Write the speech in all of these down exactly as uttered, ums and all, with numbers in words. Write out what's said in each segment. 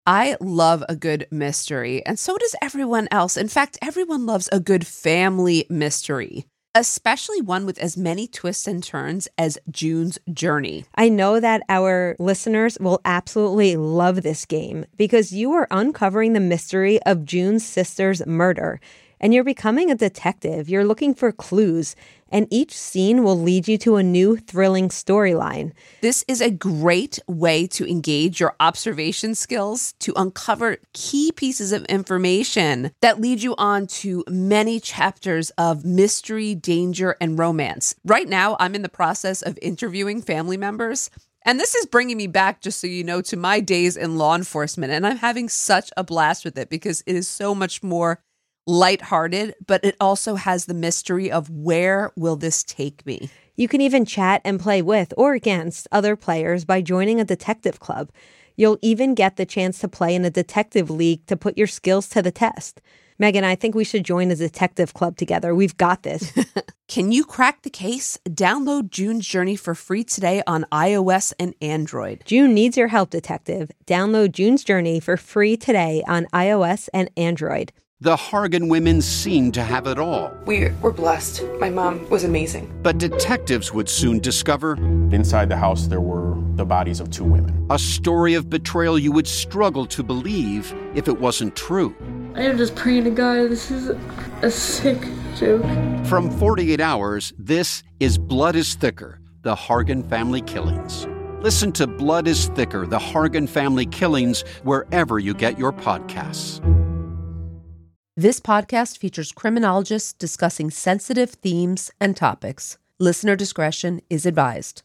I love a good mystery, and so does everyone else. In fact, everyone loves a good family mystery, especially one with as many twists and turns as June's Journey. I know that our listeners will absolutely love this game because you are uncovering the mystery of June's sister's murder. And you're becoming a detective. You're looking for clues, and each scene will lead you to a new thrilling storyline. This is a great way to engage your observation skills to uncover key pieces of information that lead you on to many chapters of mystery, danger, and romance. Right now, I'm in the process of interviewing family members. And this is bringing me back, just so you know, to my days in law enforcement. And I'm having such a blast with it because it is so much more lighthearted, but it also has the mystery of where will this take me? You can even chat and play with or against other players by joining a detective club. You'll even get the chance to play in a detective league to put your skills to the test. Megan, I think we should join a detective club together. We've got this. Can you crack the case? Download June's Journey for free today on iOS and Android. June needs your help, detective. Download June's Journey for free today on iOS and Android. The Hargan women seemed to have it all. We were blessed. My mom was amazing. But detectives would soon discover inside the house there were the bodies of two women. A story of betrayal you would struggle to believe if it wasn't true. I am just praying to God, this is a sick joke. From forty-eight hours, this is Blood is Thicker, the Hargan Family Killings. Listen to Blood is Thicker, the Hargan Family Killings, wherever you get your podcasts. This podcast features criminologists discussing sensitive themes and topics. Listener discretion is advised.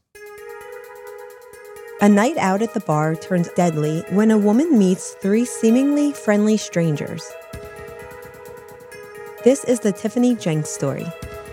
A night out at the bar turns deadly when a woman meets three seemingly friendly strangers. This is the Tiffany Jenks story.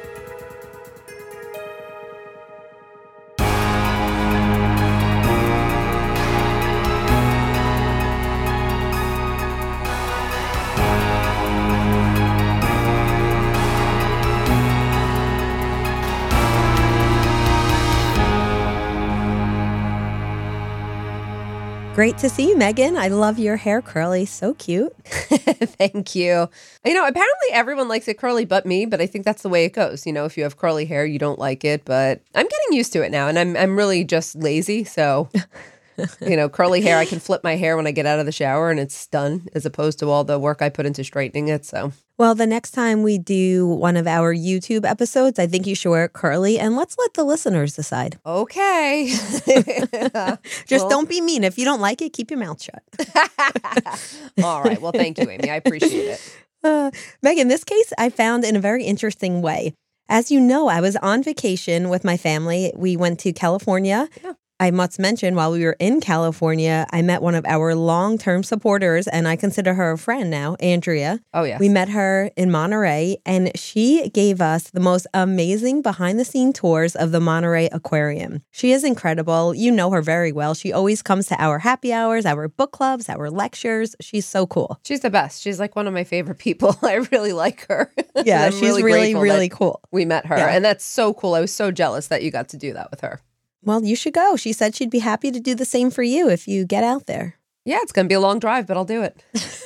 Great to see you, Megan. I love your hair curly. So cute. Thank you. You know, apparently everyone likes it curly but me, but I think that's the way it goes. You know, if you have curly hair, you don't like it, but I'm getting used to it now, and I'm I'm really just lazy, so... You know, curly hair, I can flip my hair when I get out of the shower and it's done, as opposed to all the work I put into straightening it, so. Well, the next time we do one of our YouTube episodes, I think you should wear it curly, and let's let the listeners decide. Okay. Just well, don't be mean. If you don't like it, keep your mouth shut. All right. Well, thank you, Amy. I appreciate it. Uh, Megan, this case I found in a very interesting way. As you know, I was on vacation with my family. We went to California. Yeah. I must mention, while we were in California, I met one of our long-term supporters, and I consider her a friend now, Andrea. Oh, yes. We met her in Monterey, and she gave us the most amazing behind-the-scene tours of the Monterey Aquarium. She is incredible. You know her very well. She always comes to our happy hours, our book clubs, our lectures. She's so cool. She's the best. She's like one of my favorite people. I really like her. Yeah, she's really, really, really cool. We met her, yeah. And that's so cool. I was so jealous that you got to do that with her. Well, you should go. She said she'd be happy to do the same for you if you get out there. Yeah, it's going to be a long drive, but I'll do it.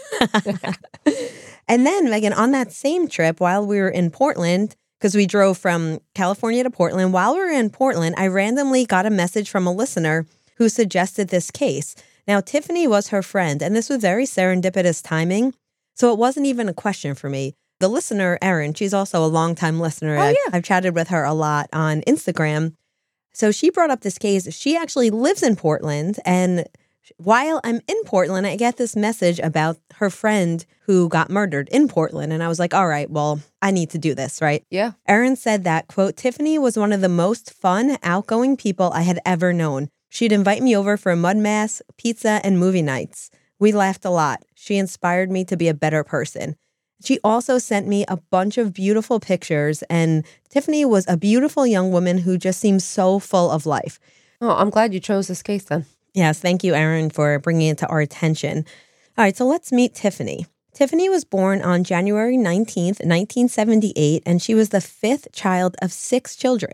And then, Megan, on that same trip, while we were in Portland, because we drove from California to Portland, while we were in Portland, I randomly got a message from a listener who suggested this case. Now, Tiffany was her friend, and this was very serendipitous timing, so it wasn't even a question for me. The listener, Erin, she's also a longtime listener. Oh, yeah. I've, I've chatted with her a lot on Instagram. So she brought up this case. She actually lives in Portland. And while I'm in Portland, I get this message about her friend who got murdered in Portland. And I was like, all right, well, I need to do this, right? Yeah. Erin said that, quote, Tiffany was one of the most fun, outgoing people I had ever known. She'd invite me over for mud mass, pizza, and movie nights. We laughed a lot. She inspired me to be a better person. She also sent me a bunch of beautiful pictures, and Tiffany was a beautiful young woman who just seems so full of life. Oh, I'm glad you chose this case then. Yes, thank you, Erin, for bringing it to our attention. All right, so let's meet Tiffany. Tiffany was born on January nineteenth, nineteen seventy-eight, and she was the fifth child of six children.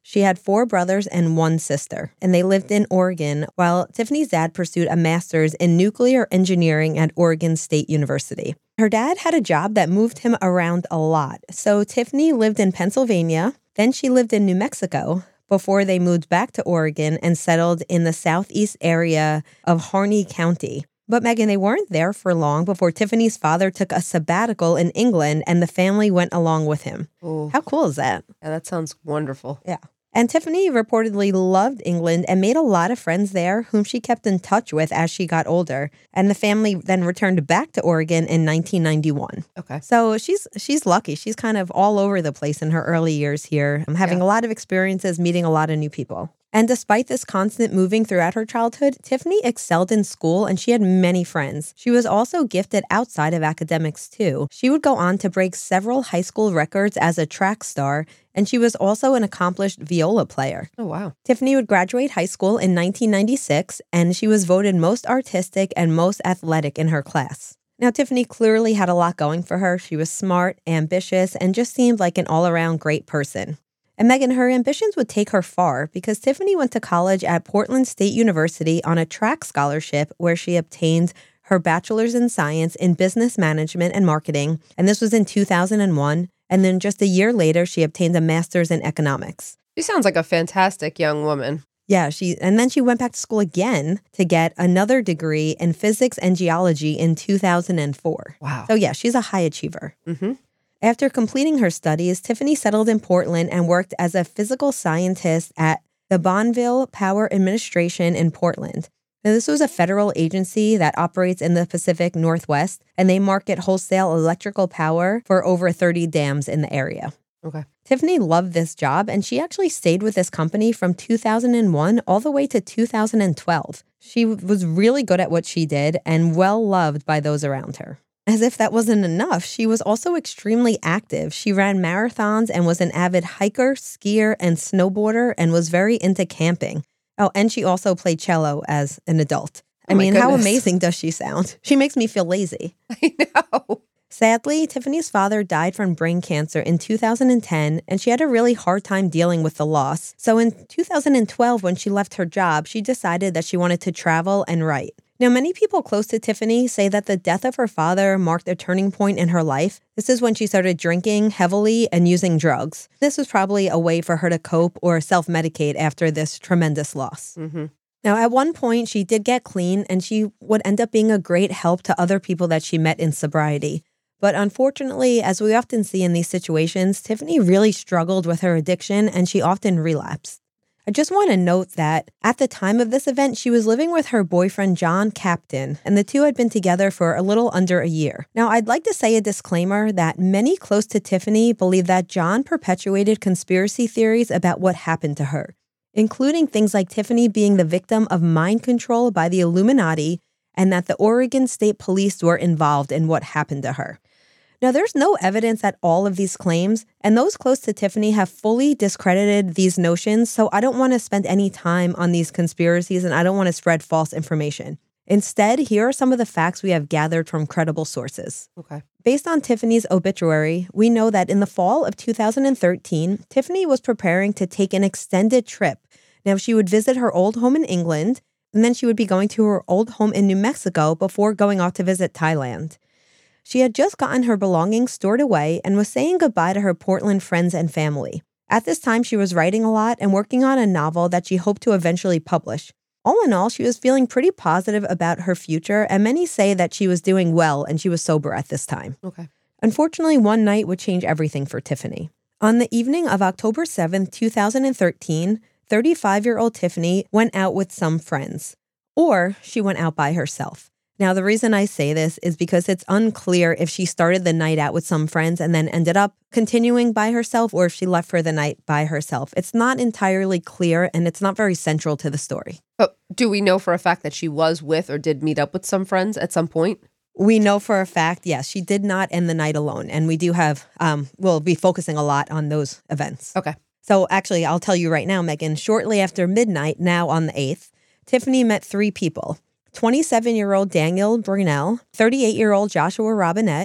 She had four brothers and one sister, and they lived in Oregon while Tiffany's dad pursued a master's in nuclear engineering at Oregon State University. Her dad had a job that moved him around a lot, so Tiffany lived in Pennsylvania, then she lived in New Mexico before they moved back to Oregon and settled in the southeast area of Harney County. But Megan, they weren't there for long before Tiffany's father took a sabbatical in England and the family went along with him. Ooh. How cool is that? Yeah, that sounds wonderful. Yeah. And Tiffany reportedly loved England and made a lot of friends there whom she kept in touch with as she got older. And the family then returned back to Oregon in nineteen ninety-one. Okay. So she's she's lucky. She's kind of all over the place in her early years here, having Yeah. a lot of experiences, meeting a lot of new people. And despite this constant moving throughout her childhood, Tiffany excelled in school and she had many friends. She was also gifted outside of academics too. She would go on to break several high school records as a track star, and she was also an accomplished viola player. Oh, wow. Tiffany would graduate high school in nineteen ninety-six, and she was voted most artistic and most athletic in her class. Now, Tiffany clearly had a lot going for her. She was smart, ambitious, and just seemed like an all-around great person. And Megan, her ambitions would take her far because Tiffany went to college at Portland State University on a track scholarship where she obtained her bachelor's in science in business management and marketing, and this was in two thousand one. And then just a year later, she obtained a master's in economics. She sounds like a fantastic young woman. Yeah, she and then she went back to school again to get another degree in physics and geology in two thousand four. Wow. So yeah, she's a high achiever. Mm-hmm. After completing her studies, Tiffany settled in Portland and worked as a physical scientist at the Bonneville Power Administration in Portland. Now, this was a federal agency that operates in the Pacific Northwest, and they market wholesale electrical power for over thirty dams in the area. Okay. Tiffany loved this job, and she actually stayed with this company from two thousand one all the way to two thousand twelve. She was really good at what she did and well loved by those around her. As if that wasn't enough, she was also extremely active. She ran marathons and was an avid hiker, skier, and snowboarder, and was very into camping. Oh, and she also played cello as an adult. I Oh my mean, how goodness. amazing does she sound? She makes me feel lazy. I know. Sadly, Tiffany's father died from brain cancer in two thousand ten, and she had a really hard time dealing with the loss. So in two thousand twelve, when she left her job, she decided that she wanted to travel and write. Now, many people close to Tiffany say that the death of her father marked a turning point in her life. This is when she started drinking heavily and using drugs. This was probably a way for her to cope or self-medicate after this tremendous loss. Mm-hmm. Now, at one point, she did get clean, and she would end up being a great help to other people that she met in sobriety. But unfortunately, as we often see in these situations, Tiffany really struggled with her addiction, and she often relapsed. I just want to note that at the time of this event, she was living with her boyfriend, John Captain, and the two had been together for a little under a year. Now, I'd like to say a disclaimer that many close to Tiffany believe that John perpetuated conspiracy theories about what happened to her, including things like Tiffany being the victim of mind control by the Illuminati and that the Oregon State Police were involved in what happened to her. Now, there's no evidence at all of these claims, and those close to Tiffany have fully discredited these notions, so I don't want to spend any time on these conspiracies and I don't want to spread false information. Instead, here are some of the facts we have gathered from credible sources. Okay. Based on Tiffany's obituary, we know that in the fall of two thousand thirteen, Tiffany was preparing to take an extended trip. Now, she would visit her old home in England, and then she would be going to her old home in New Mexico before going off to visit Thailand. She had just gotten her belongings stored away and was saying goodbye to her Portland friends and family. At this time, she was writing a lot and working on a novel that she hoped to eventually publish. All in all, she was feeling pretty positive about her future, and many say that she was doing well and she was sober at this time. Okay. Unfortunately, one night would change everything for Tiffany. On the evening of October seventh, two thousand thirteen, thirty-five-year-old Tiffany went out with some friends, or she went out by herself. Now, the reason I say this is because it's unclear if she started the night out with some friends and then ended up continuing by herself or if she left for the night by herself. It's not entirely clear and it's not very central to the story. But do we know for a fact that she was with or did meet up with some friends at some point? We know for a fact, yes, she did not end the night alone. And we do have, um, we'll be focusing a lot on those events. Okay. So actually, I'll tell you right now, Megan, shortly after midnight, now on the eighth, Tiffany met three people. twenty-seven-year-old Daniel Brunel, thirty-eight-year-old Joshua Robinette,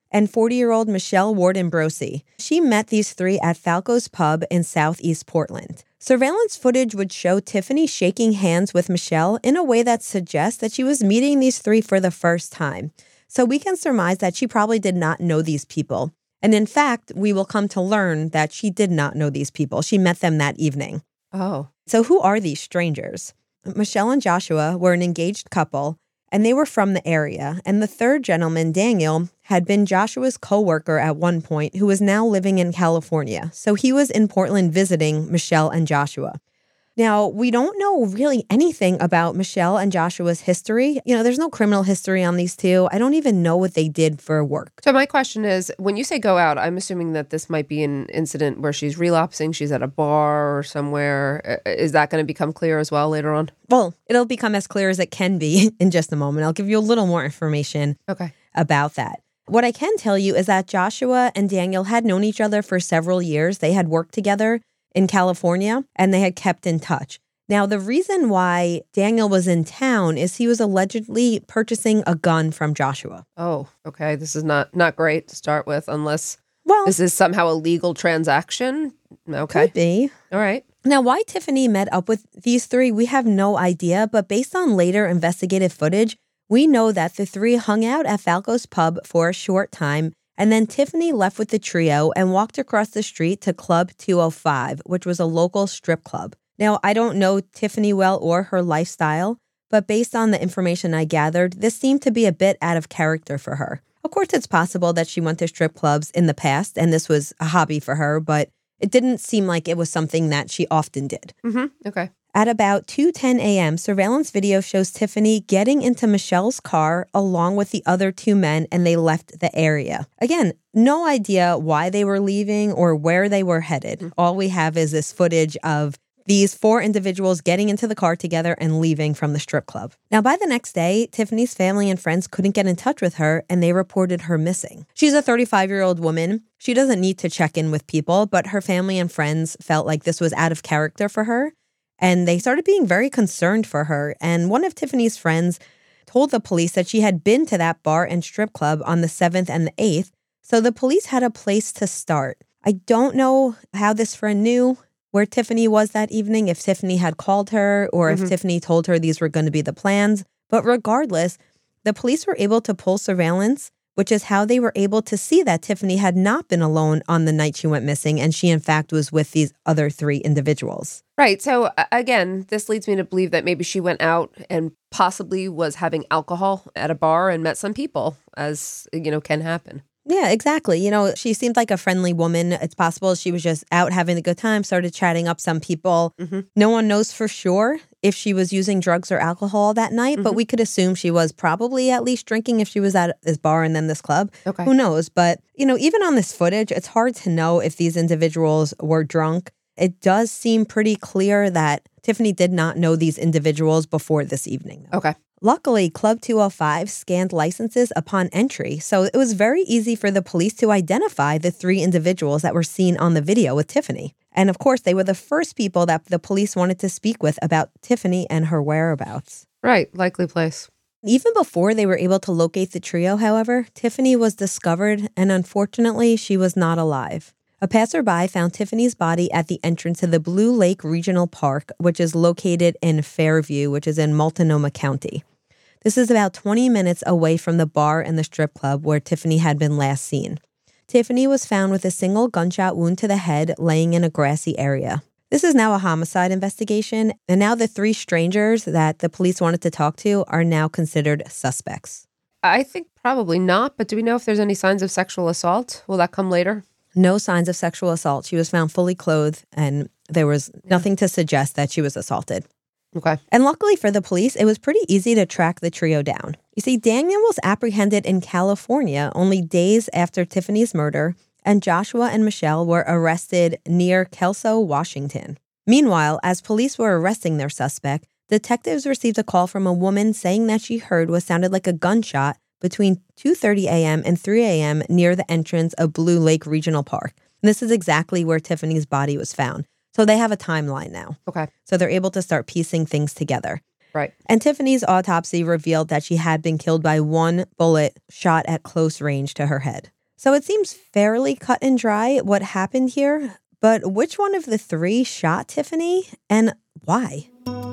and forty-year-old Michelle Warden-Brosey. She met these three at Falco's Pub in southeast Portland. Surveillance footage would show Tiffany shaking hands with Michelle in a way that suggests that she was meeting these three for the first time. So we can surmise that she probably did not know these people. And in fact, we will come to learn that she did not know these people. She met them that evening. Oh. So who are these strangers? Michelle and Joshua were an engaged couple, and they were from the area. And the third gentleman, Daniel, had been Joshua's co-worker at one point who was now living in California. So he was in Portland visiting Michelle and Joshua. Now, we don't know really anything about Michelle and Joshua's history. You know, there's no criminal history on these two. I don't even know what they did for work. So my question is, when you say go out, I'm assuming that this might be an incident where she's relapsing, she's at a bar or somewhere. Is that going to become clear as well later on? Well, it'll become as clear as it can be in just a moment. I'll give you a little more information okay. about that. What I can tell you is that Joshua and Daniel had known each other for several years. They had worked together in California, and they had kept in touch. Now, the reason why Daniel was in town is he was allegedly purchasing a gun from Joshua. Oh, okay. This is not not great to start with, unless well, this is somehow a legal transaction. Okay. Could be. All right. Now, why Tiffany met up with these three, we have no idea, but based on later investigative footage, we know that the three hung out at Falco's Pub for a short time. And then Tiffany left with the trio and walked across the street to Club two oh five, which was a local strip club. Now, I don't know Tiffany well or her lifestyle, but based on the information I gathered, this seemed to be a bit out of character for her. Of course, it's possible that she went to strip clubs in the past and this was a hobby for her, but it didn't seem like it was something that she often did. Mm-hmm. Okay. At about two ten a.m., surveillance video shows Tiffany getting into Michelle's car along with the other two men, and they left the area. Again, no idea why they were leaving or where they were headed. Mm-hmm. All we have is this footage of these four individuals getting into the car together and leaving from the strip club. Now, by the next day, Tiffany's family and friends couldn't get in touch with her, and they reported her missing. She's a thirty-five-year-old woman. She doesn't need to check in with people, but her family and friends felt like this was out of character for her. And they started being very concerned for her. And one of Tiffany's friends told the police that she had been to that bar and strip club on the seventh and the eighth. So the police had a place to start. I don't know how this friend knew where Tiffany was that evening, if Tiffany had called her or Mm-hmm. if Tiffany told her these were going to be the plans. But regardless, the police were able to pull surveillance, which is how they were able to see that Tiffany had not been alone on the night she went missing, and she, in fact, was with these other three individuals. Right. So, uh, again, this leads me to believe that maybe she went out and possibly was having alcohol at a bar and met some people, as, you know, can happen. Yeah, exactly. You know, she seemed like a friendly woman. It's possible she was just out having a good time, started chatting up some people. Mm-hmm. No one knows for sure if she was using drugs or alcohol that night, Mm-hmm. but we could assume she was probably at least drinking if she was at this bar and then this club. Okay. Who knows? But, you know, even on this footage, it's hard to know if these individuals were drunk. It does seem pretty clear that Tiffany did not know these individuals before this evening, though. Okay. Luckily, Club two oh five scanned licenses upon entry, so it was very easy for the police to identify the three individuals that were seen on the video with Tiffany. And of course, they were the first people that the police wanted to speak with about Tiffany and her whereabouts. Right. Likely place. Even before they were able to locate the trio, however, Tiffany was discovered, and unfortunately, she was not alive. A passerby found Tiffany's body at the entrance to the Blue Lake Regional Park, which is located in Fairview, which is in Multnomah County. This is about twenty minutes away from the bar and the strip club where Tiffany had been last seen. Tiffany was found with a single gunshot wound to the head, laying in a grassy area. This is now a homicide investigation, and now the three strangers that the police wanted to talk to are now considered suspects. I think probably not, but do we know if there's any signs of sexual assault? Will that come later? No signs of sexual assault. She was found fully clothed, and there was nothing to suggest that she was assaulted. Okay. And luckily for the police, it was pretty easy to track the trio down. You see, Daniel was apprehended in California only days after Tiffany's murder, and Joshua and Michelle were arrested near Kelso, Washington. Meanwhile, as police were arresting their suspect, detectives received a call from a woman saying that she heard what sounded like a gunshot between two thirty a.m. and three a.m. near the entrance of Blue Lake Regional Park. And this is exactly where Tiffany's body was found. So they have a timeline now. Okay. So they're able to start piecing things together. Right. And Tiffany's autopsy revealed that she had been killed by one bullet shot at close range to her head. So it seems fairly cut and dry what happened here, but which one of the three shot Tiffany and why?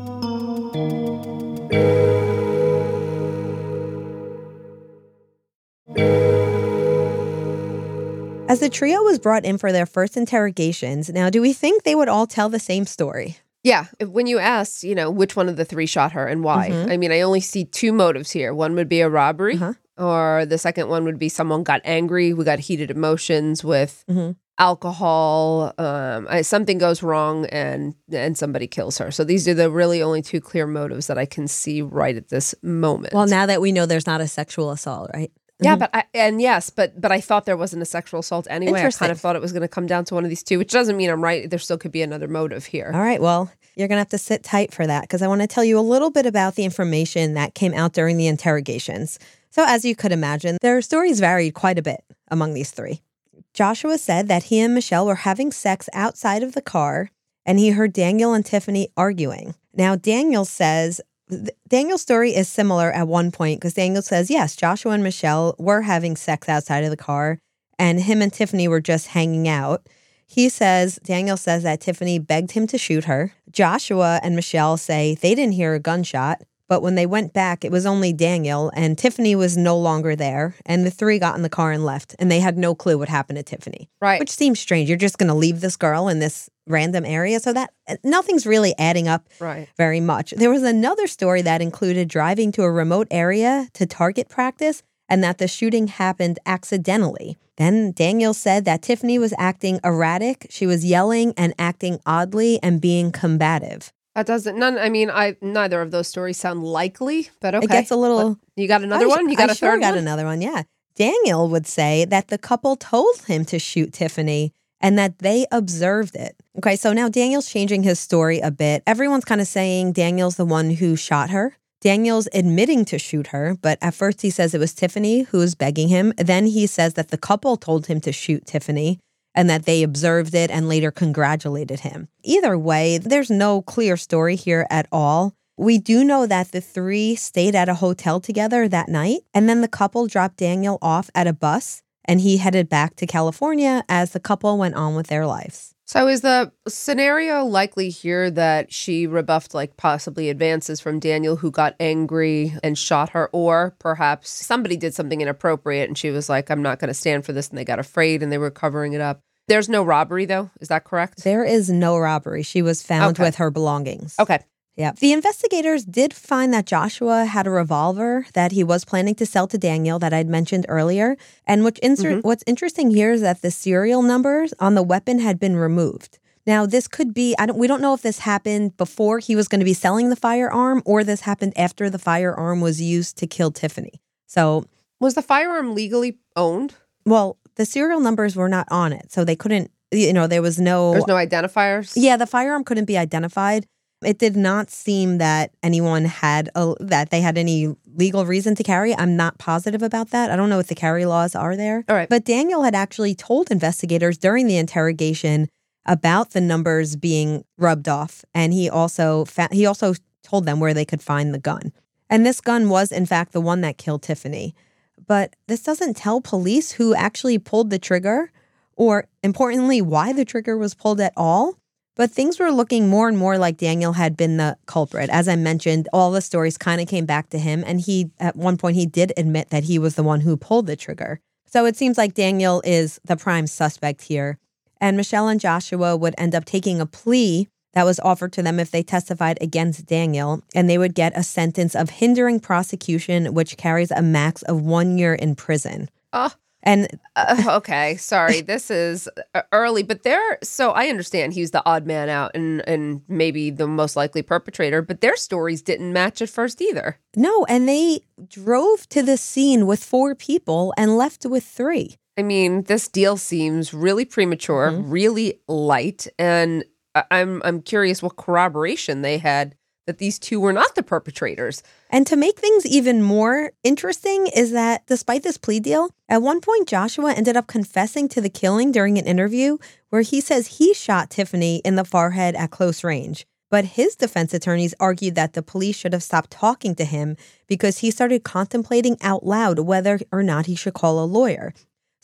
As the trio was brought in for their first interrogations, now do we think they would all tell the same story? Yeah. When you asked, you know, which one of the three shot her and why, Mhm. I mean, I only see two motives here. One would be a robbery, Uh-huh. or the second one would be someone got angry. We got heated emotions with Mhm. alcohol. Um, I, something goes wrong and and somebody kills her. So these are the really only two clear motives that I can see right at this moment. Well, now that we know there's not a sexual assault, right? Yeah, Mhm. but I, and yes, but but I thought there wasn't a sexual assault anyway. I Interesting. kind of thought it was going to come down to one of these two, which doesn't mean I'm right. There still could be another motive here. All right, well, you're going to have to sit tight for that because I want to tell you a little bit about the information that came out during the interrogations. So as you could imagine, their stories varied quite a bit among these three. Joshua said that he and Michelle were having sex outside of the car and he heard Daniel and Tiffany arguing. Now, Daniel says, th- Daniel's story is similar at one point because Daniel says, yes, Joshua and Michelle were having sex outside of the car and him and Tiffany were just hanging out. He says, Daniel says that Tiffany begged him to shoot her. Joshua and Michelle say they didn't hear a gunshot, but when they went back, it was only Daniel and Tiffany was no longer there. And the three got in the car and left and they had no clue what happened to Tiffany. Right. Which seems strange. You're just going to leave this girl in this random area. So that nothing's really adding up Right. very much. There was another story that included driving to a remote area to target practice and that the shooting happened accidentally. Then Daniel said that Tiffany was acting erratic. She was yelling and acting oddly and being combative. That doesn't, none, I mean, I neither of those stories sound likely, but okay. It gets a little... What? You got another I one? sh- You got I a sure third got one? another one, yeah. Daniel would say that the couple told him to shoot Tiffany and that they observed it. Okay, so now Daniel's changing his story a bit. Everyone's kind of saying Daniel's the one who shot her. Daniel's admitting to shoot her, but at first he says it was Tiffany who was begging him. Then he says that the couple told him to shoot Tiffany and that they observed it and later congratulated him. Either way, there's no clear story here at all. We do know that the three stayed at a hotel together that night, and then the couple dropped Daniel off at a bus, and he headed back to California as the couple went on with their lives. So is the scenario likely here that she rebuffed like possibly advances from Daniel who got angry and shot her, or perhaps somebody did something inappropriate and she was like, I'm not going to stand for this, and they got afraid and they were covering it up? There's no robbery though, is that correct? There is no robbery. She was found Okay. with her belongings. Okay. Yeah. The investigators did find that Joshua had a revolver that he was planning to sell to Daniel that I'd mentioned earlier. And which inser- Mm-hmm. what's interesting here is that the serial numbers on the weapon had been removed. Now, this could be, I don't, we don't know if this happened before he was going to be selling the firearm or this happened after the firearm was used to kill Tiffany. So, Was the firearm legally owned? well, the serial numbers were not on it. So they couldn't, you know, there was no... There's no identifiers? Yeah, the firearm couldn't be identified. It did not seem that anyone had a, that they had any legal reason to carry. I'm not positive about that. I don't know what the carry laws are there. All right. But Daniel had actually told investigators during the interrogation about the numbers being rubbed off, and he also fa- he also told them where they could find the gun. And this gun was in fact the one that killed Tiffany. But this doesn't tell police who actually pulled the trigger, or importantly, why the trigger was pulled at all. But things were looking more and more like Daniel had been the culprit. As I mentioned, all the stories kind of came back to him. And he, at one point, he did admit that he was the one who pulled the trigger. So it seems like Daniel is the prime suspect here. And Michelle and Joshua would end up taking a plea that was offered to them if they testified against Daniel. And they would get a sentence of hindering prosecution, which carries a max of one year in prison. Oh. And Uh, okay, sorry. This is uh, early, but they're so I understand he's the odd man out and and maybe the most likely perpetrator, but their stories didn't match at first either. no, and they drove to the scene with four people and left with three. I mean, this deal seems really premature, Mm-hmm. really light, and I- I'm I'm curious what corroboration they had that these two were not the perpetrators. And to make things even more interesting is that despite this plea deal, at one point Joshua ended up confessing to the killing during an interview where he says he shot Tiffany in the forehead at close range. But his defense attorneys argued that the police should have stopped talking to him because he started contemplating out loud whether or not he should call a lawyer.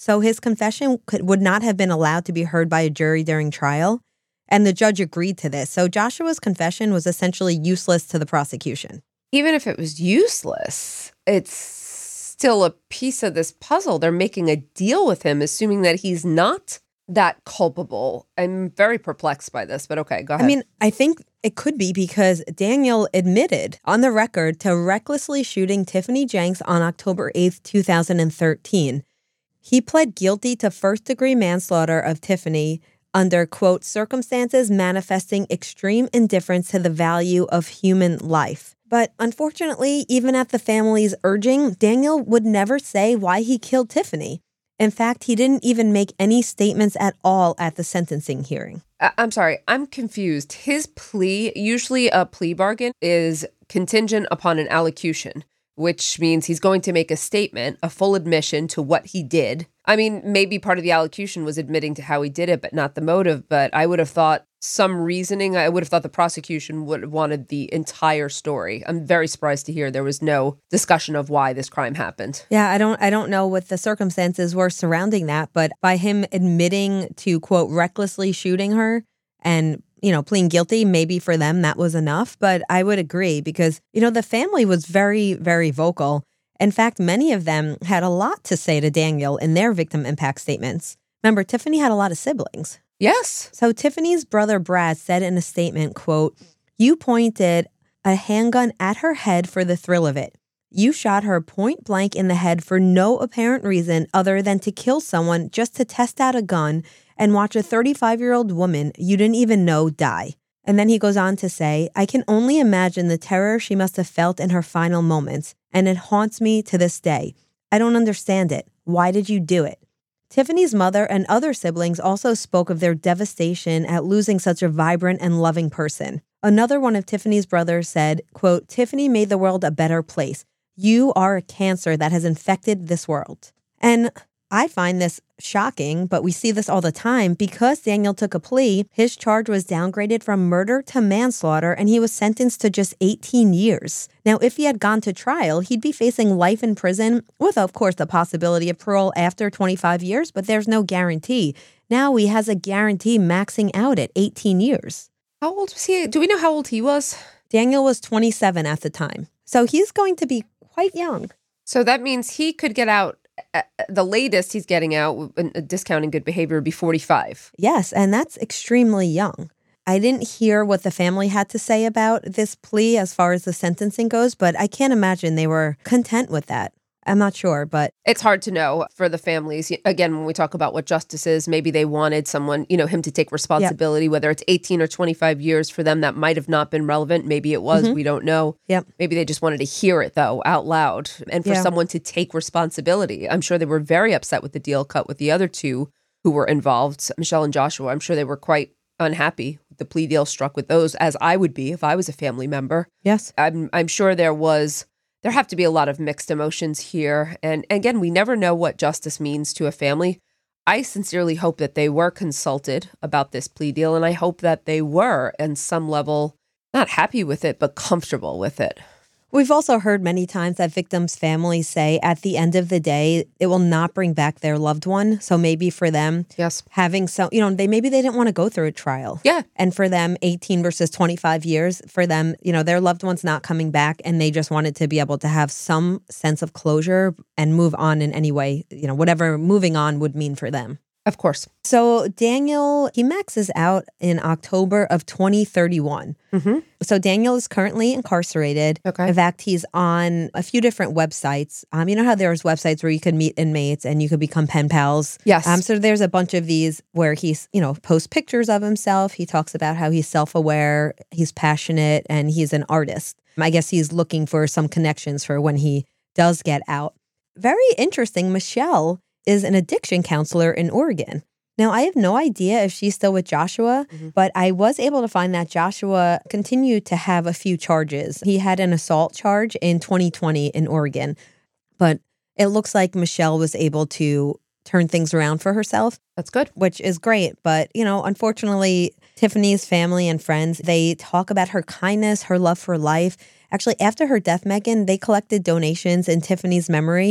So his confession could, would not have been allowed to be heard by a jury during trial. And the judge agreed to this. So Joshua's confession was essentially useless to the prosecution. Even if it was useless, it's still a piece of this puzzle. They're making a deal with him, assuming that he's not that culpable. I'm very perplexed by this, but okay, go ahead. I mean, I think it could be because Daniel admitted on the record to recklessly shooting Tiffany Jenks on October eighth, two thousand thirteen. He pled guilty to first-degree manslaughter of Tiffany under, quote, circumstances manifesting extreme indifference to the value of human life. But unfortunately, even at the family's urging, Daniel would never say why he killed Tiffany. In fact, he didn't even make any statements at all at the sentencing hearing. I- I'm sorry, I'm confused. His plea, usually a plea bargain, is contingent upon an allocution, which means he's going to make a statement, a full admission to what he did. I mean, maybe part of the allocution was admitting to how he did it, but not the motive. But I would have thought some reasoning, I would have thought the prosecution would have wanted the entire story. I'm very surprised to hear there was no discussion of why this crime happened. Yeah, I don't I don't know what the circumstances were surrounding that, but by him admitting to, quote, recklessly shooting her and, you know, pleading guilty, maybe for them that was enough. But I would agree because, you know, the family was very, very vocal. In fact, many of them had a lot to say to Daniel in their victim impact statements. Remember, Tiffany had a lot of siblings. Yes. So Tiffany's brother Brad said in a statement, quote, "You pointed a handgun at her head for the thrill of it. You shot her point blank in the head for no apparent reason other than to kill someone just to test out a gun and watch a thirty-five-year-old woman you didn't even know die." And then he goes on to say, "I can only imagine the terror she must have felt in her final moments, and it haunts me to this day. I don't understand it. Why did you do it?" Tiffany's mother and other siblings also spoke of their devastation at losing such a vibrant and loving person. Another one of Tiffany's brothers said, quote, "Tiffany made the world a better place. You are a cancer that has infected this world." And I find this shocking, but we see this all the time. Because Daniel took a plea, his charge was downgraded from murder to manslaughter, and he was sentenced to just eighteen years. Now, if he had gone to trial, he'd be facing life in prison with, of course, the possibility of parole after twenty-five years, but there's no guarantee. Now he has a guarantee maxing out at eighteen years. How old was he? Do we know how old he was? Daniel was twenty-seven at the time. So he's going to be quite young. So that means he could get out. Uh, the latest he's getting out, uh, discounting good behavior, would be forty-five. Yes, and that's extremely young. I didn't hear what the family had to say about this plea as far as the sentencing goes, but I can't imagine they were content with that. I'm not sure, but it's hard to know for the families. Again, when we talk about what justice is, maybe they wanted someone, you know, him to take responsibility, yep. Whether it's eighteen or twenty-five years for them, that might have not been relevant. Maybe it was, mm-hmm. We don't know. Yep. Maybe they just wanted to hear it, though, out loud. And for yeah. someone to take responsibility. I'm sure they were very upset with the deal cut with the other two who were involved, Michelle and Joshua. I'm sure they were quite unhappy with the plea deal struck with those, as I would be if I was a family member. Yes. I'm, I'm sure there was... There have to be a lot of mixed emotions here. And again, we never know what justice means to a family. I sincerely hope that they were consulted about this plea deal, and I hope that they were, on some level, not happy with it, but comfortable with it. We've also heard many times that victims' families say at the end of the day, it will not bring back their loved one. So maybe for them, yes, having some, you know, they maybe they didn't want to go through a trial. Yeah. And for them, eighteen versus twenty-five years, for them, you know, their loved one's not coming back, and they just wanted to be able to have some sense of closure and move on in any way, you know, whatever moving on would mean for them. Of course. So Daniel, he maxes out in October of twenty thirty-one. Mm-hmm. So Daniel is currently incarcerated. Okay. In fact, he's on a few different websites. Um, you know how there's websites where you can meet inmates and you could become pen pals? Yes. Um, so there's a bunch of these where he's, you know, posts pictures of himself. He talks about how he's self-aware, he's passionate, and he's an artist. I guess he's looking for some connections for when he does get out. Very interesting. Michelle is an addiction counselor in Oregon. Now, I have no idea if she's still with Joshua, mm-hmm. but I was able to find that Joshua continued to have a few charges. He had an assault charge in twenty twenty in Oregon, but it looks like Michelle was able to turn things around for herself. That's good. Which is great. But, you know, unfortunately, Tiffany's family and friends, they talk about her kindness, her love for life. Actually, after her death, Megan, they collected donations in Tiffany's memory.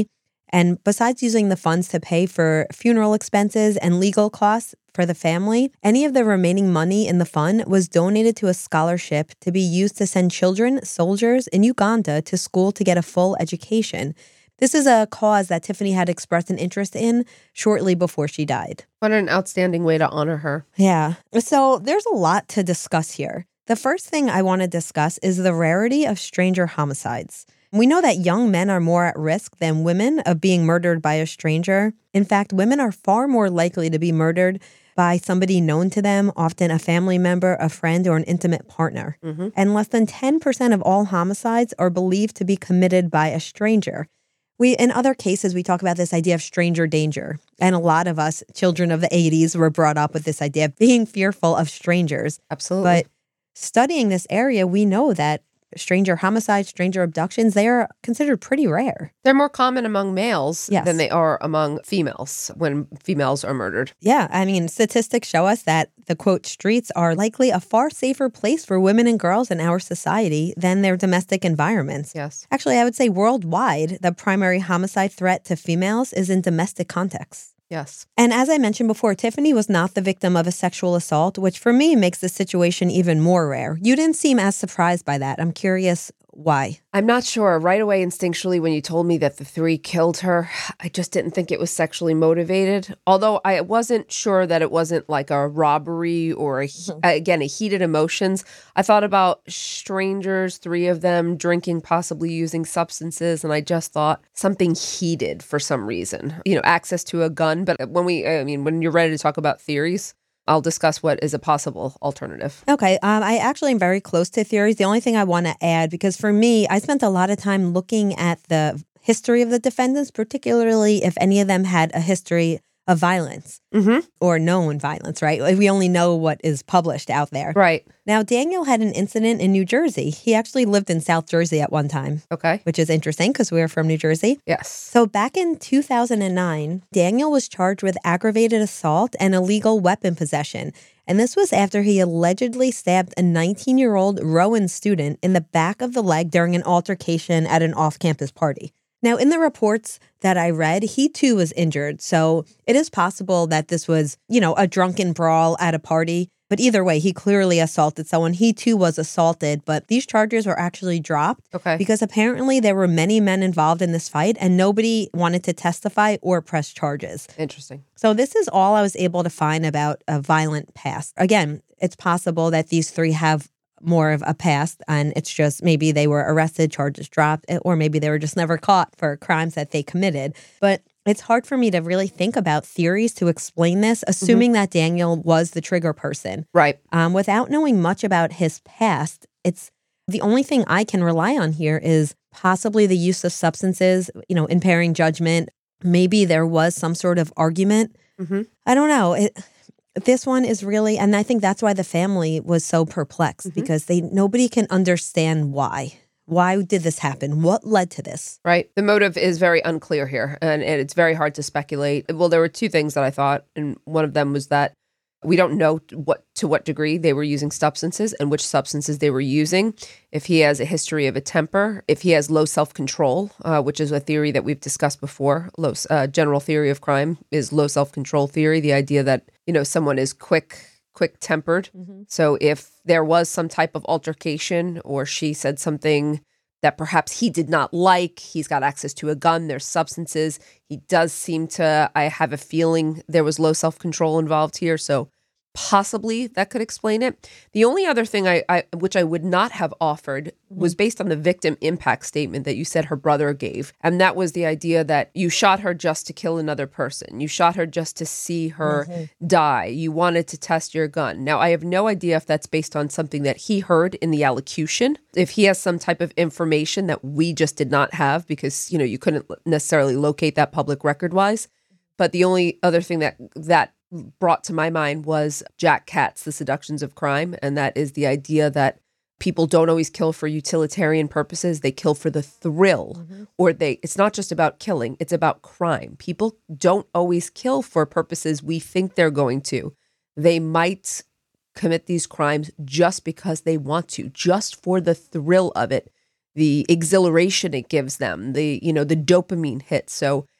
And besides using the funds to pay for funeral expenses and legal costs for the family, any of the remaining money in the fund was donated to a scholarship to be used to send children, soldiers in Uganda to school to get a full education. This is a cause that Tiffany had expressed an interest in shortly before she died. What an outstanding way to honor her. Yeah. So there's a lot to discuss here. The first thing I want to discuss is the rarity of stranger homicides. We know that young men are more at risk than women of being murdered by a stranger. In fact, women are far more likely to be murdered by somebody known to them, often a family member, a friend, or an intimate partner. Mm-hmm. And less than ten percent of all homicides are believed to be committed by a stranger. We, in other cases, we talk about this idea of stranger danger. And a lot of us, children of the eighties, were brought up with this idea of being fearful of strangers. Absolutely. But studying this area, we know that stranger homicides, stranger abductions, they are considered pretty rare. They're more common among males Yes. than they are among females when females are murdered. Yeah, I mean, statistics show us that the, quote, streets are likely a far safer place for women and girls in our society than their domestic environments. Yes. Actually, I would say worldwide, the primary homicide threat to females is in domestic contexts. Yes. And as I mentioned before, Tiffany was not the victim of a sexual assault, which for me makes the situation even more rare. You didn't seem as surprised by that. I'm curious why. I'm not sure. Right away, instinctually, when you told me that the three killed her, I just didn't think it was sexually motivated. Although I wasn't sure that it wasn't like a robbery or, a, mm-hmm. again, a heated emotions. I thought about strangers, three of them, drinking, possibly using substances. And I just thought something heated for some reason. You know, access to a gun. But when we, I mean, when you're ready to talk about theories, I'll discuss what is a possible alternative. Okay. Um, I actually am very close to theories. The only thing I want to add, because for me, I spent a lot of time looking at the history of the defendants, particularly if any of them had a history of violence mm-hmm. or known violence, right? We only know what is published out there. Right. Now, Daniel had an incident in New Jersey. He actually lived in South Jersey at one time. Okay. Which is interesting because we are from New Jersey. Yes. So back in two thousand nine, Daniel was charged with aggravated assault and illegal weapon possession. And this was after he allegedly stabbed a nineteen-year-old Rowan student in the back of the leg during an altercation at an off-campus party. Now, in the reports that I read, he too was injured. So it is possible that this was, you know, a drunken brawl at a party. But either way, he clearly assaulted someone. He too was assaulted. But these charges were actually dropped okay. because apparently there were many men involved in this fight and nobody wanted to testify or press charges. Interesting. So this is all I was able to find about a violent past. Again, it's possible that these three have more of a past, and it's just maybe they were arrested, charges dropped, or maybe they were just never caught for crimes that they committed. But it's hard for me to really think about theories to explain this, assuming mm-hmm. that Daniel was the trigger person. Right. Um, without knowing much about his past, it's the only thing I can rely on here is possibly the use of substances, you know, impairing judgment. Maybe there was some sort of argument. Mm-hmm. I don't know. It, This one is really, and I think that's why the family was so perplexed mm-hmm. because they nobody can understand why. Why did this happen? What led to this? Right. The motive is very unclear here, and, and it's very hard to speculate. Well, there were two things that I thought, and one of them was that we don't know what to what degree they were using substances and which substances they were using. If he has a history of a temper, if he has low self-control, uh, which is a theory that we've discussed before. Low uh, general theory of crime is low self-control theory, the idea that, you know, someone is quick, quick-tempered. Mm-hmm. So if there was some type of altercation or she said something that perhaps he did not like, he's got access to a gun, there's substances. He does seem to, I have a feeling there was low self-control involved here. So possibly that could explain it. The only other thing I, I which I would not have offered was based on the victim impact statement that you said her brother gave. And that was the idea that you shot her just to kill another person. You shot her just to see her mm-hmm. die. You wanted to test your gun. Now, I have no idea if that's based on something that he heard in the allocution, if he has some type of information that we just did not have because, you know, you couldn't necessarily locate that public record-wise. But the only other thing that that brought to my mind was Jack Katz, The Seductions of Crime. And that is the idea that people don't always kill for utilitarian purposes. They kill for the thrill mm-hmm. or they, it's not just about killing, it's about crime. People don't always kill for purposes we think they're going to. They might commit these crimes just because they want to, just for the thrill of it, the exhilaration it gives them, the, you know, the dopamine hit. So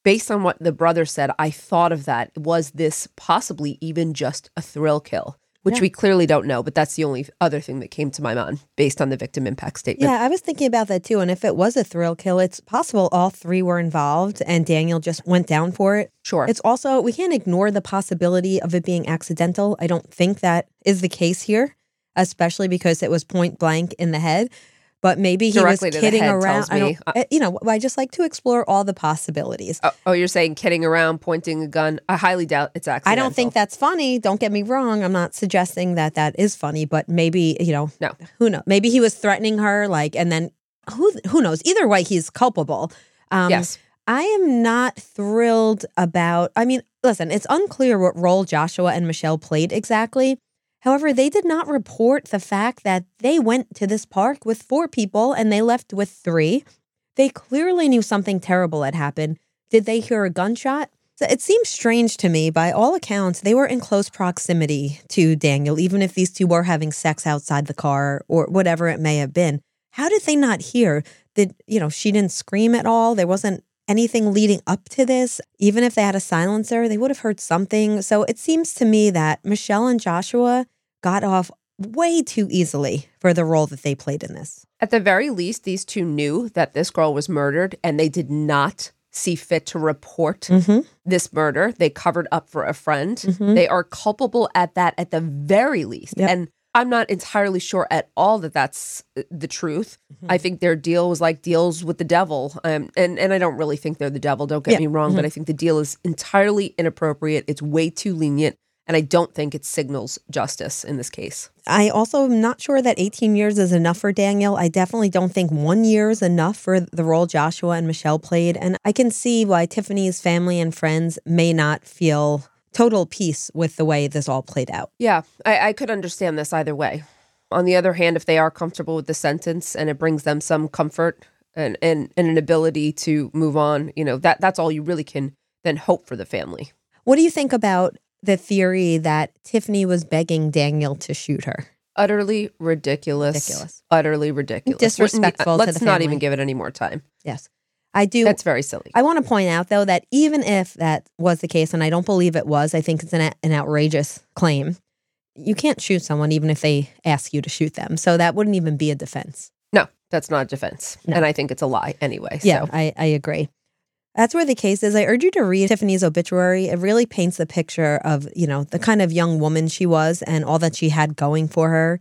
based on what the brother said, I thought of that. Was this possibly even just a thrill kill? Which Yeah. we clearly don't know, but that's the only other thing that came to my mind based on the victim impact statement. Yeah, I was thinking about that too. And if it was a thrill kill, it's possible all three were involved and Daniel just went down for it. Sure. It's also, we can't ignore the possibility of it being accidental. I don't think that is the case here, especially because it was point blank in the head. But maybe he Directly was to the kidding head around. tells I don't, me. uh, you know, I just like to explore all the possibilities. Oh, oh, you're saying kidding around, pointing a gun? I highly doubt it's accidental. I don't think that's funny. Don't get me wrong. I'm not suggesting that that is funny, but maybe, you know, No. who knows? Maybe he was threatening her, like, and then who who knows? Either way, he's culpable. Um, Yes. I am not thrilled about, I mean, listen, it's unclear what role Joshua and Michelle played exactly. However, they did not report the fact that they went to this park with four people and they left with three. They clearly knew something terrible had happened. Did they hear a gunshot? So it seems strange to me. By all accounts, they were in close proximity to Daniel, even if these two were having sex outside the car or whatever it may have been. How did they not hear? Did, you know, she didn't scream at all? There wasn't anything leading up to this. Even if they had a silencer, they would have heard something. So it seems to me that Michelle and Joshua got off way too easily for the role that they played in this. At the very least, these two knew that this girl was murdered and they did not see fit to report Mm-hmm. this murder. They covered up for a friend. Mhm. They are culpable at that at the very least. Yep. And I'm not entirely sure at all that that's the truth. Mm-hmm. I think their deal was like deals with the devil. Um, and, and I don't really think they're the devil, don't get Yeah. me wrong, Mhm. but I think the deal is entirely inappropriate. It's way too lenient. And I don't think it signals justice in this case. I also am not sure that eighteen years is enough for Daniel. I definitely don't think one year is enough for the role Joshua and Michelle played. And I can see why Tiffany's family and friends may not feel total peace with the way this all played out. Yeah, I, I could understand this either way. On the other hand, if they are comfortable with the sentence and it brings them some comfort and, and, and an ability to move on, you know, that that's all you really can then hope for the family. What do you think about the theory that Tiffany was begging Daniel to shoot her? Utterly ridiculous. Ridiculous. Utterly ridiculous. Disrespectful to Let's the not family. even give it any more time. Yes. I do. That's very silly. I want to point out, though, that even if that was the case, and I don't believe it was, I think it's an, an outrageous claim. You can't shoot someone even if they ask you to shoot them. So that wouldn't even be a defense. No, that's not a defense. No. And I think it's a lie anyway. Yeah, So. I, I agree. That's where the case is. I urge you to read Tiffany's obituary. It really paints the picture of, you know, the kind of young woman she was and all that she had going for her.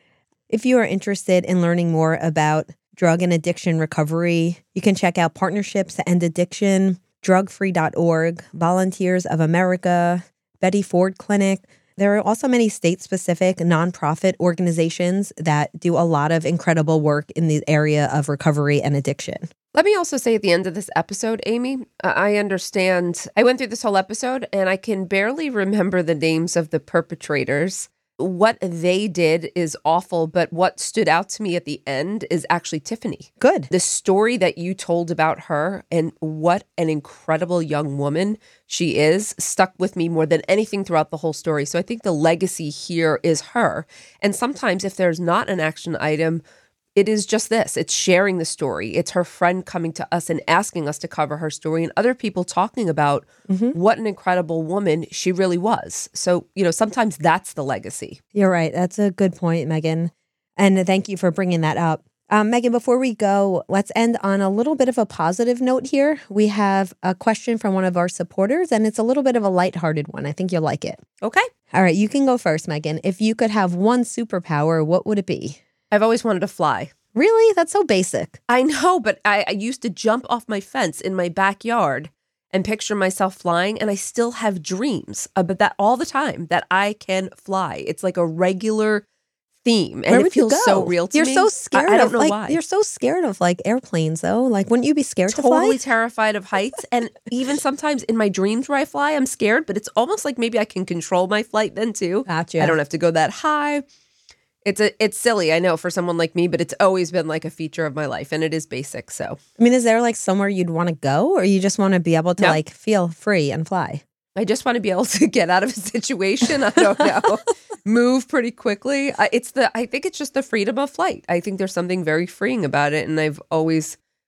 If you are interested in learning more about drug and addiction recovery, you can check out Partnerships to End Addiction, drug free dot org, Volunteers of America, Betty Ford Clinic. There are also many state-specific nonprofit organizations that do a lot of incredible work in the area of recovery and addiction. Let me also say at the end of this episode, Amy, uh, I understand. I went through this whole episode and I can barely remember the names of the perpetrators. What they did is awful, but what stood out to me at the end is actually Tiffany. Good. The story that you told about her and what an incredible young woman she is stuck with me more than anything throughout the whole story. So I think the legacy here is her. And sometimes if there's not an action item, it is just this. It's sharing the story. It's her friend coming to us and asking us to cover her story and other people talking about Mm-hmm. what an incredible woman she really was. So, you know, sometimes that's the legacy. You're right. That's a good point, Megan. And thank you for bringing that up. Um, Megan, before we go, let's end on a little bit of a positive note here. We have a question from one of our supporters, and it's a little bit of a lighthearted one. I think you'll like it. Okay. All right, you can go first, Megan. If you could have one superpower, what would it be? I've always wanted to fly. Really? That's so basic. I know, but I, I used to jump off my fence in my backyard and picture myself flying, and I still have dreams about that all the time, that I can fly. It's like a regular theme, and Where it would you feels go? so real to you're me. so scared I, I don't of know like why. you're so scared of like airplanes though. Like wouldn't you be scared to Totally fly? terrified of heights, and even sometimes in my dreams where I fly, I'm scared, but it's almost like maybe I can control my flight then too. Gotcha. I don't have to go that high. It's a it's silly, I know, for someone like me, but it's always been like a feature of my life, and it is basic. So I mean, is there like somewhere you'd want to go, or you just want to be able to No. like feel free and fly? I just want to be able to get out of a situation. I don't know, move pretty quickly. I, it's the I think it's just the freedom of flight. I think there's something very freeing about it, and I've always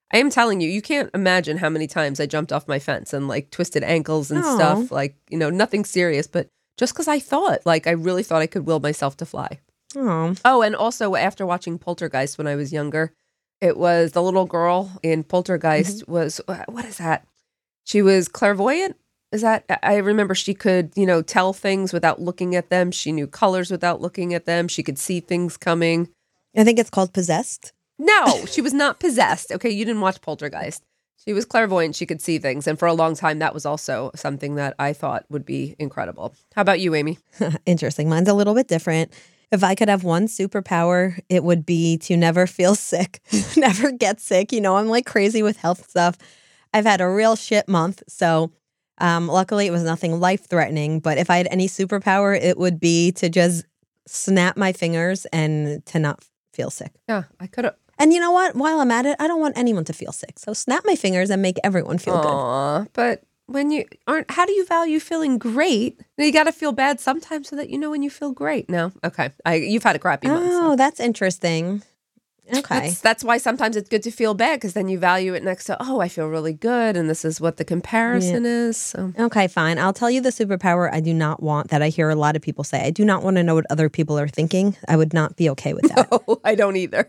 I am telling you, you can't imagine how many times I jumped off my fence and like twisted ankles and Aw. stuff. Like, you know, nothing serious, but just because I thought, like, I really thought I could will myself to fly. Oh, Oh, and also after watching Poltergeist when I was younger, it was the little girl in Poltergeist was, what is that? She was clairvoyant. Is that, I remember she could, you know, tell things without looking at them. She knew colors without looking at them. She could see things coming. I think it's called Possessed. No, she was not possessed. Okay, you didn't watch Poltergeist. She was clairvoyant. She could see things. And for a long time, that was also something that I thought would be incredible. How about you, Amy? Interesting. Mine's a little bit different. If I could have one superpower, it would be to never feel sick, never get sick. You know, I'm like crazy with health stuff. I've had a real shit month. So um, luckily it was nothing life-threatening. But if I had any superpower, it would be to just snap my fingers and to not feel sick. Yeah, I could have. And you know what? While I'm at it, I don't want anyone to feel sick. So snap my fingers and make everyone feel good. Aw, but when you aren't, how do you value feeling great? You got to feel bad sometimes so that you know when you feel great. No, okay, I, you've had a crappy month. Oh, so. that's interesting. Okay. That's, that's why sometimes it's good to feel bad because then you value it next to, oh, I feel really good. And this is what the comparison is. So. Okay, fine. I'll tell you the superpower I do not want that I hear a lot of people say. I do not want to know what other people are thinking. I would not be okay with that. No, I don't either.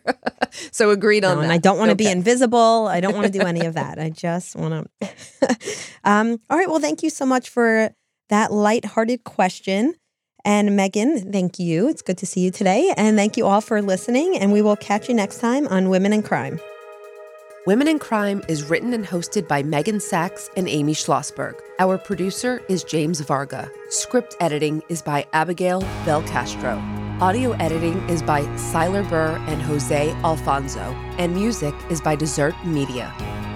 So agreed on No, that. and I don't want to Okay. be invisible. I don't want to do any of that. I just want to. um, all right. Well, thank you so much for that lighthearted question. And Megan, thank you. It's good to see you today. And thank you all for listening. And we will catch you next time on Women in Crime. Women in Crime is written and hosted by Megan Sachs and Amy Schlossberg. Our producer is James Varga. Script editing is by Abigail Belcastro. Audio editing is by Siler Burr and Jose Alfonso. And music is by Desert Media.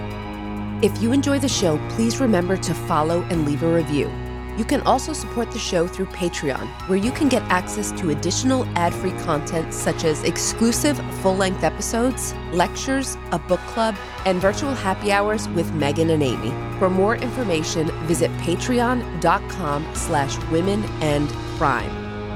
If you enjoy the show, please remember to follow and leave a review. You can also support the show through Patreon, where you can get access to additional ad-free content such as exclusive full-length episodes, lectures, a book club, and virtual happy hours with Megan and Amy. For more information, visit patreon.com slash women and crime.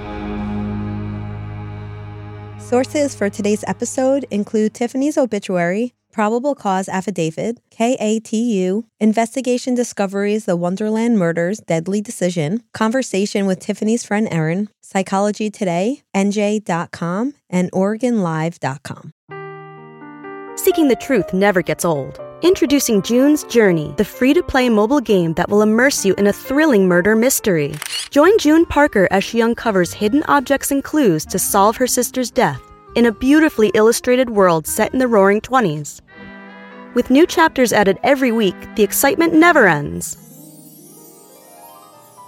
Sources for today's episode include Tiffany's obituary, probable cause affidavit, K A T U, Investigation Discoveries, The Wonderland Murders, Deadly Decision, Conversation with Tiffany's friend Erin, Psychology Today, N J dot com, and Oregon Live dot com. Seeking the truth never gets old. Introducing June's Journey, the free-to-play mobile game that will immerse you in a thrilling murder mystery. Join June Parker as she uncovers hidden objects and clues to solve her sister's death in a beautifully illustrated world set in the Roaring Twenties. With new chapters added every week, the excitement never ends.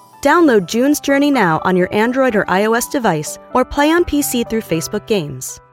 Download June's Journey now on your Android or iOS device, or play on P C through Facebook Games.